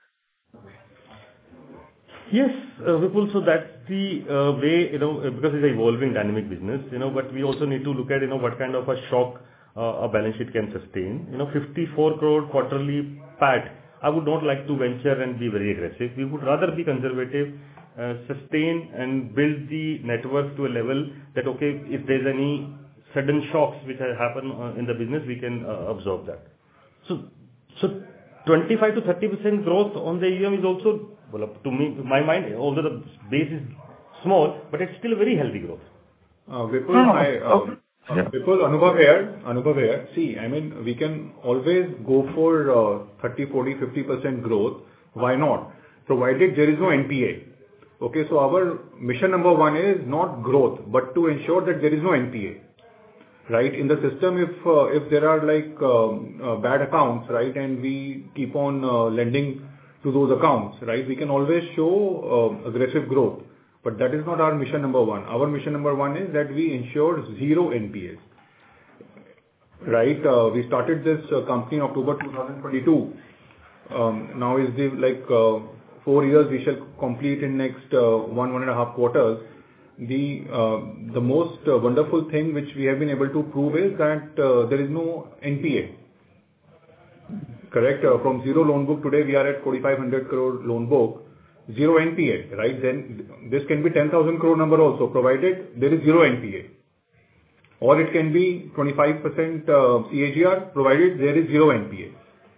Yes, uh, Vipul, so that's the uh, way, you know, because it's an evolving dynamic business, you know, but we also need to look at, you know, what kind of a shock uh, a balance sheet can sustain. You know, fifty-four crore quarterly P A T. I would not like to venture and be very aggressive. We would rather be conservative, uh, sustain and build the network to a level that, okay, if there's any sudden shocks which happen uh, in the business, we can uh, absorb that. So, so twenty-five to thirty percent growth on the A U M is also, well, to me, to my mind, although the base is small, but it's still a very healthy growth. Uh, Vipul, I, uh, Uh, Vipul, Anubhav here, Anubhav here. See, I mean, we can always go for uh, thirty, forty, fifty percent growth. Why not? Provided there is no N P A. Okay, so our mission number one is not growth, but to ensure that there is no N P A. Right? In the system, if uh, if there are like um, uh, bad accounts, right, and we keep on uh, lending to those accounts, right, we can always show uh, aggressive growth. But that is not our mission number one. Our mission number one is that we ensure zero N P As. Right? Uh, we started this uh, company in October two thousand twenty-two. Um, now is the like uh, four years we shall complete in next uh, one, one and a half quarters. The uh, the most uh, wonderful thing which we have been able to prove is that uh, there is no N P A. Correct? Uh, from zero loan book today we are at forty-five hundred crore loan book. Zero N P A, right? Then this can be ten thousand crore number also, provided there is zero N P A. Or it can be twenty-five percent uh, C A G R, provided there is zero N P A.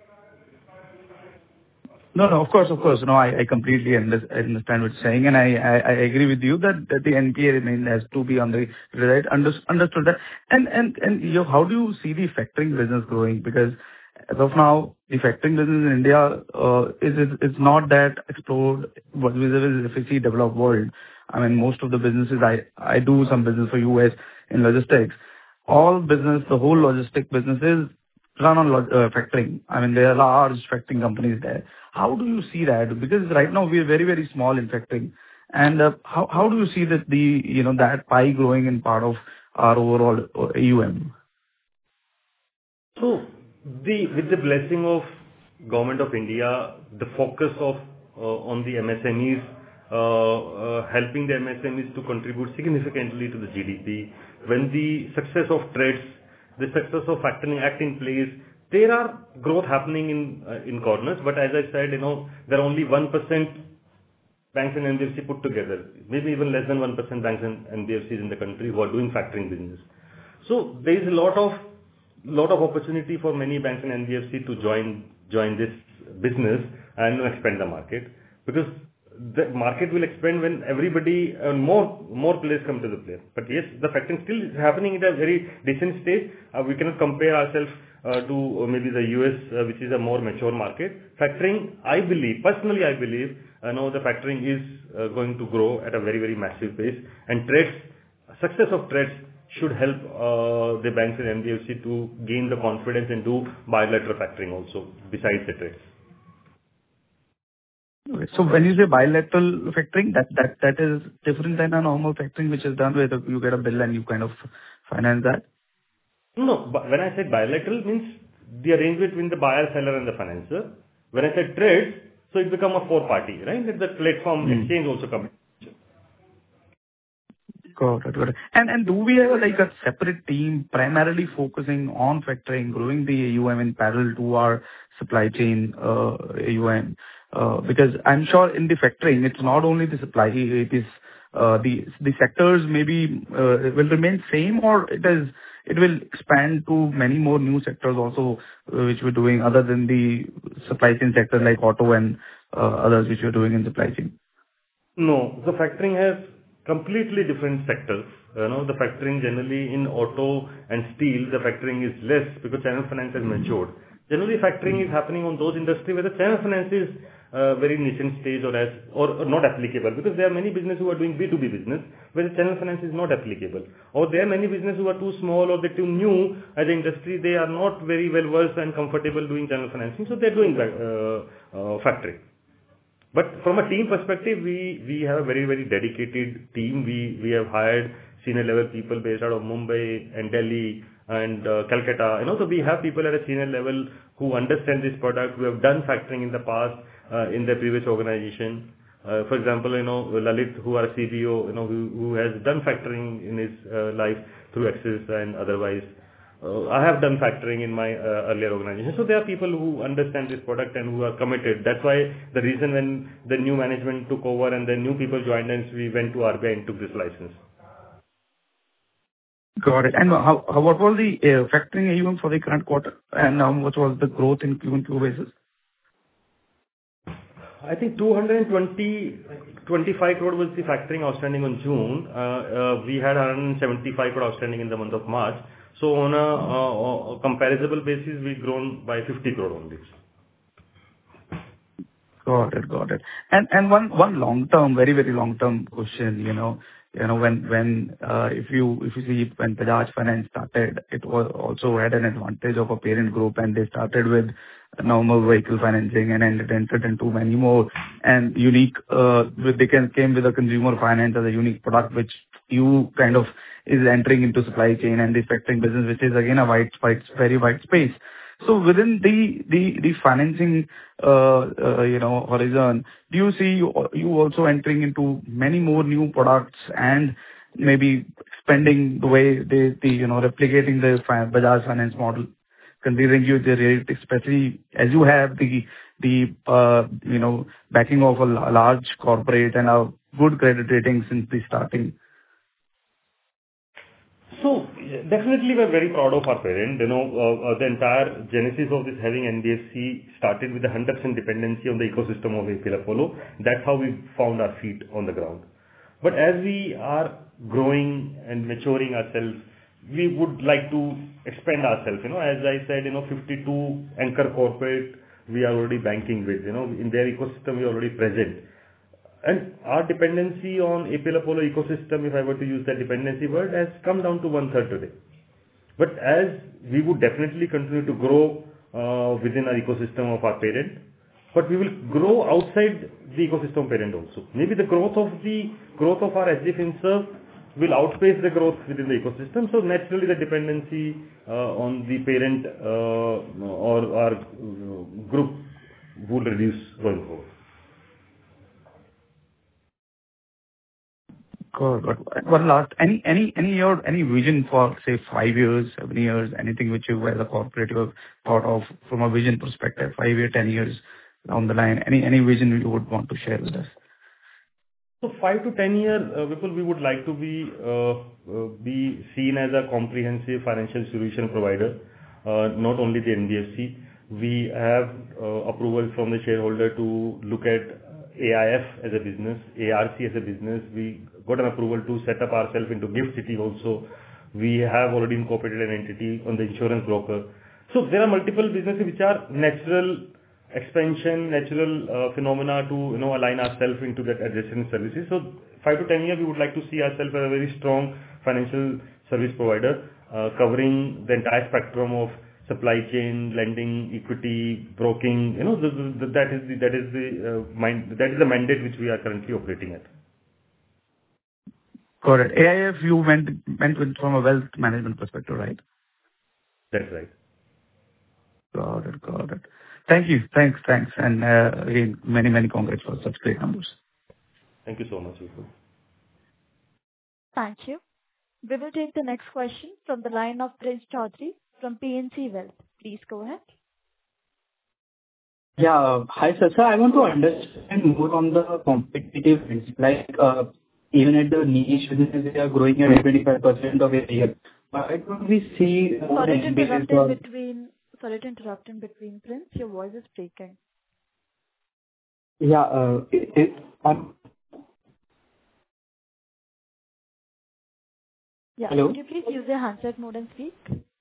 No, no, of course, of course. No, I, I completely under, understand what you're saying, and I, I, I agree with you that, that the N P A remain has to be on the right. Under, understood that. And and and you know, how do you see the factoring business growing? Because as of now, the factoring business in India uh, is, is is not that explored vis-a-vis if you see developed world. I mean, most of the businesses, I, I do some business for U S in logistics. All business, the whole logistic businesses run on lo- uh, factoring. I mean, there are large factoring companies there. How do you see that? Because right now we are very, very small in factoring. And uh, how how do you see that the, you know, that pie growing in part of our overall uh, A U M? So, the with the blessing of Government of India, the focus of uh, on the M S M Es, uh, uh, helping the M S M Es to contribute significantly to the G D P, when the success of trades, the success of Factoring Act in place, there are growth happening in uh, in corners. But as I said, you know, there are only one percent banks and N B F C put together, maybe even less than one percent banks and N B F Cs in the country who are doing factoring business. So there is a lot of lot of opportunity for many banks and N B F C to join join this business and expand the market, because the market will expand when everybody uh, more more players come to the play. But yes, the factoring still is happening at a very decent stage. Uh, we cannot compare ourselves uh, to uh, maybe the U S, uh, which is a more mature market. Factoring, I believe, personally, I believe, uh, now the factoring is uh, going to grow at a very very massive pace, and trades, success of trades should help uh, the banks and N B F C to gain the confidence and do bilateral factoring also besides the trades. Okay. So when you say bilateral factoring, that that that is different than a normal factoring, which is done where you get a bill and you kind of finance that? No, but when I said bilateral, means the arrangement between the buyer, seller, and the financer. When I said trades, so it become a four party, right? That the platform Hmm. exchange also comes. Got it. Got it. And and do we have, like, a separate team primarily focusing on factoring, growing the A U M in parallel to our supply chain uh, A U M? Uh, Because I'm sure in the factoring, it's not only the supply, it is uh, the the sectors maybe uh, will remain same, or it is it will expand to many more new sectors also, uh, which we're doing other than the supply chain sector like auto and uh, others which we're doing in supply chain. No, the factoring has completely different sectors. You know, the factoring generally in auto and steel, the factoring is less because channel finance has matured. Generally, factoring is happening on those industry where the channel finance is uh, very nascent stage or as or, or not applicable, because there are many business who are doing B two B business where the channel finance is not applicable, or there are many business who are too small or they're too new as an industry, they are not very well versed and comfortable doing channel financing, so they're doing uh, uh, factoring. But from a team perspective, we we have a very, very dedicated team. We we have hired senior level people based out of Mumbai and Delhi and uh, Calcutta. You know, so we have people at a senior level who understand this product, who have done factoring in the past, uh, in their previous organization. Uh, For example, you know, Lalit, who are C B O, you know, who who has done factoring in his uh, life through Axis and otherwise. Uh, I have done factoring in my uh, earlier organization. So there are people who understand this product and who are committed. That's why the reason when the new management took over and the new people joined us, we went to R B I and took this license. Got it. And how, how- what was the uh, factoring A U M for the current quarter, and um, what was the growth in Q on Q basis? I think two hundred twenty, twenty-five crore was the factoring outstanding on June. Uh, uh, we had one hundred seventy-five crore outstanding in the month of March. So on a, uh, a comparable basis, we've grown by fifty crore on this. Got it. Got it. And and one one long-term, very, very long-term question, you know, you know, when when uh if you if you see when Bajaj Finance started, it was also had an advantage of a parent group, and they started with normal vehicle financing and then it entered into many more and unique, uh with they can came with a consumer finance as a unique product, which you kind of is entering into supply chain and the factoring business, which is again a wide, wide, very wide space. So within the the the financing, uh uh you know, horizon, do you see you you also entering into many more new products and maybe expanding the way they, the you know, replicating the fi- Bajaj Finance model, considering you the rate, especially as you have the the uh you know, backing of a la- large corporate and a good credit rating since the starting? So definitely we're very proud of our parent. You know, uh, uh, the entire genesis of this having N B F C started with a one hundred percent dependency on the ecosystem of A P L Apollo. That's how we found our feet on the ground. But as we are growing and maturing ourselves, we would like to expand ourselves. You know, as I said, you know, fifty-two anchor corporate we are already banking with. You know, in their ecosystem we are already present. And our dependency on A P L Apollo ecosystem, if I were to use that dependency word, has come down to one third today. But as we would definitely continue to grow uh, within our ecosystem of our parent, but we will grow outside the ecosystem parent also. Maybe the growth of the growth of our S G Finserv will outpace the growth within the ecosystem. So naturally, the dependency uh, on the parent uh, or our uh, group will reduce going forward. Good. Good. One last, any any any your any vision for say five years, seven years, anything which you as a corporate you have thought of from a vision perspective, five year, ten years down the line, any any vision you would want to share with us? So five to ten years, uh, Vipul, we would like to be uh, uh, be seen as a comprehensive financial solution provider, uh, not only the N B F C. We have uh, approval from the shareholder to look at A I F as a business, A R C as a business. We got an approval to set up ourselves into GIFT City also. We have already incorporated an entity on the insurance broker. So there are multiple businesses which are natural expansion, natural uh, phenomena to, you know, align ourselves into that adjacent services. So five to ten years, we would like to see ourselves as a very strong financial service provider, uh, covering the entire spectrum of supply chain, lending, equity, broking. You know, the, the, that is the that is the uh, mind that is the mandate which we are currently operating at. Got it. A I F you meant meant with from a wealth management perspective, right? That's right. Got it. Got it. Thank you. Thanks. Thanks. And uh, again, many many congrats for such great numbers. Thank you so much, Vipul. Thank you. We will take the next question from the line of Prince Chaudhary from P N C Wealth. Please go ahead. Yeah. uh, Hi, sir. Sir, I want to understand more on the competitive edge. Like, uh, even at the niche business, we are growing at twenty-five percent of a year. Why don't we see more Sorry to N B Fs interrupt in or... between. Sorry to interrupt in between, Prince. Your voice is breaking. Yeah, uh, it, it, um, Yeah. Hello? Could you please use your handset mode and speak?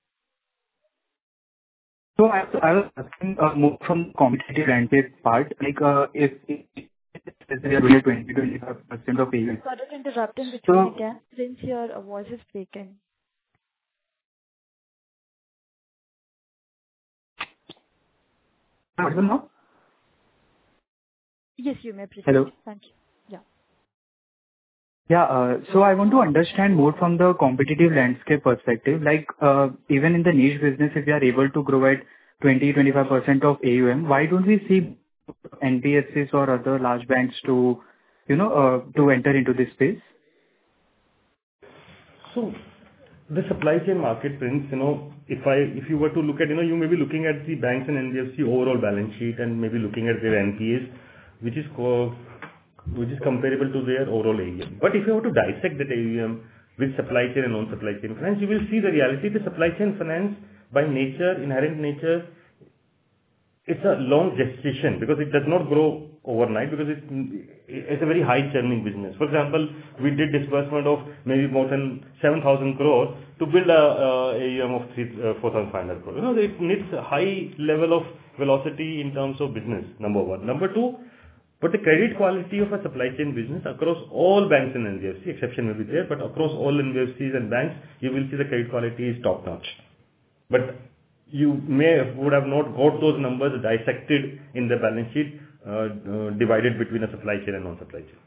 so I, I was asking uh, more from competitive landscape part, like, uh, if, if, if we are really twenty to twenty-five percent of A U M. Sorry to interrupt in between So, again. Prince, your uh, voice is breaking. audible now? Yes, you may proceed. Hello? Thank you. Yeah. Yeah, uh, so I want to understand more from the competitive landscape perspective. Like, uh, even in the niche business, if we are able to grow at twenty to twenty-five percent of A U M, why don't we see N B F Cs or other large banks to, you know, uh, to enter into this space? So the supply chain market, Prince, you know, if I if you were to look at, you know, you may be looking at the banks and N B F C overall balance sheet and maybe looking at their N P As, which is co- which is comparable to their overall A U M. But if you were to dissect that A U M with supply chain and non-supply chain finance, you will see the reality. The supply chain finance, by nature, inherent nature, it's a long gestation because it does not grow overnight because it's, it's a very high churning business. For example, we did disbursement of maybe more than seven thousand crores to build a, a A U M of four thousand five hundred crores. You know, it needs a high level of velocity in terms of business, number one. Number two, but the credit quality of a supply chain business across all banks and N B F C, exception may be there, but across all N B F Cs and banks, you will see the credit quality is top notch. But you may would have not got those numbers dissected in the balance sheet, uh, uh, divided between a supply chain and non-supply chain.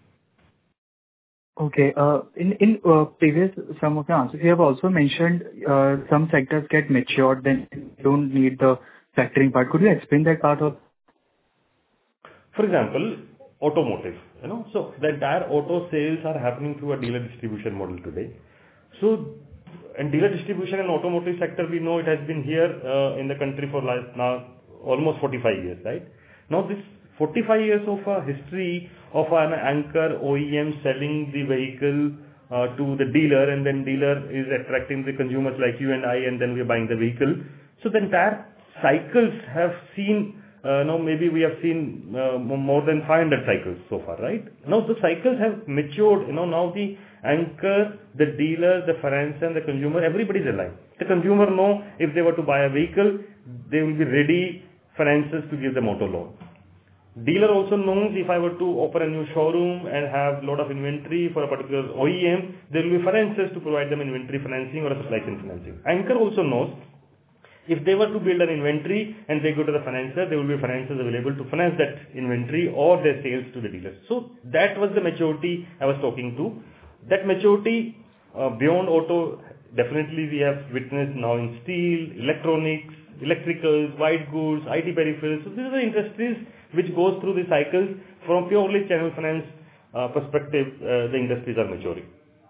Okay. Uh, in in uh, previous some of your answers, you have also mentioned uh, some sectors get matured, then you don't need the factoring part. Could you explain that part of? For example, automotive, you know, so the entire auto sales are happening through a dealer distribution model today. So, and dealer distribution and automotive sector, we know it has been here uh, in the country for last now almost forty-five years, right? Now this forty-five years of a history of an anchor O E M selling the vehicle uh, to the dealer, and then dealer is attracting the consumers like you and I, and then we are buying the vehicle. So the entire cycles have seen Uh, now maybe we have seen uh, more than five hundred cycles so far, right? Now the cycles have matured, you know, now the anchor, the dealer, the finance and the consumer, everybody is aligned. The consumer know if they were to buy a vehicle, they will be ready, finances to give them auto loan. Dealer also knows if I were to open a new showroom and have a lot of inventory for a particular O E M, there will be financiers to provide them inventory financing or a supply chain financing. Anchor also knows if they were to build an inventory and they go to the financier, there will be financiers available to finance that inventory or their sales to the dealers. So that was the maturity I was talking to. That maturity uh, beyond auto, definitely we have witnessed now in steel, electronics, electricals, white goods, I T peripherals. So these are the industries which goes through the cycles. From purely channel finance uh, perspective, uh, the industries are maturing.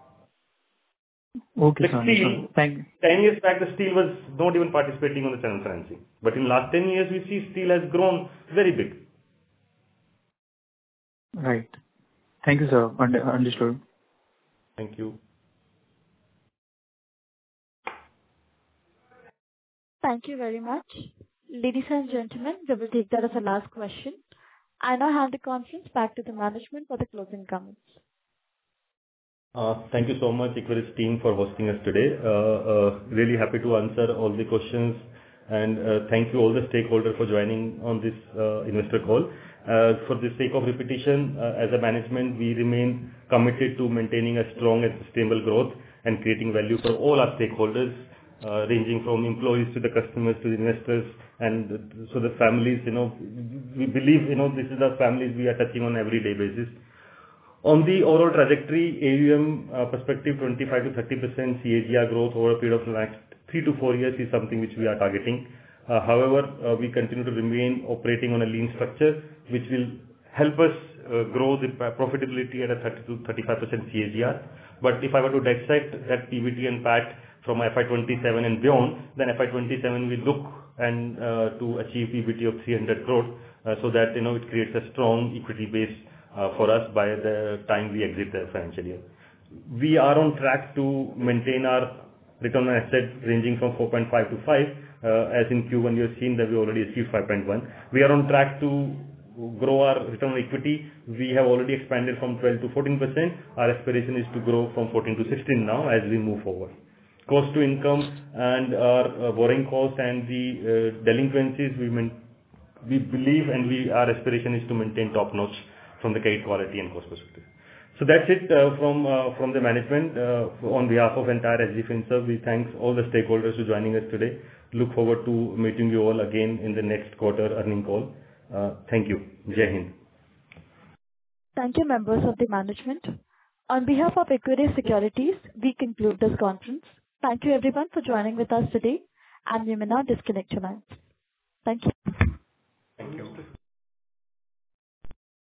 Okay, The sir. steel, Thank you. ten years back, the steel was not even participating on the channel financing. But in last ten years, we see steel has grown very big. Right. Thank you, sir. Under- Understood. Thank you. Thank you very much. Ladies and gentlemen, we will take that as a last question. I now hand the conference back to the management for the closing comments. Uh, Thank you so much, Equirus team, for hosting us today. Uh, uh, Really happy to answer all the questions, and uh, thank you all the stakeholders for joining on this uh, investor call. Uh, For the sake of repetition, uh, as a management, we remain committed to maintaining a strong and sustainable growth and creating value for all our stakeholders, uh, ranging from employees to the customers to the investors and so the families. You know, we believe, you know, this is the families we are touching on every day basis. On the overall trajectory, A U M uh, perspective, twenty-five to thirty percent C A G R growth over a period of the next three to four years is something which we are targeting. Uh, However, uh, we continue to remain operating on a lean structure, which will help us uh, grow the profitability at a thirty to thirty-five percent C A G R. But if I were to dissect that P B T and P A T from F Y twenty-seven and beyond, then F Y twenty-seven we look and uh, to achieve P B T of three hundred crore, uh, so that, you know, it creates a strong equity base Uh, for us by the time we exit the financial year. We are on track to maintain our return on asset ranging from four point five to five. Uh, as in Q one, you have seen that we already achieved five point one. We are on track to grow our return on equity. We have already expanded from twelve to fourteen percent. Our aspiration is to grow from fourteen to sixteen now as we move forward. Cost to income and our uh, borrowing cost and the uh, delinquencies, we, main, we believe and we our aspiration is to maintain top notch from the credit quality and cost perspective. So that's it uh, from uh, from the management. Uh, on behalf of entire S G Finserv, we thank all the stakeholders for joining us today. Look forward to meeting you all again in the next quarter earning call. Uh, thank you. Jai Hind. Thank you, members of the management. On behalf of Equirus Securities, we conclude this conference. Thank you everyone for joining with us today, and you may now disconnect your lines. Thank you. Thank you.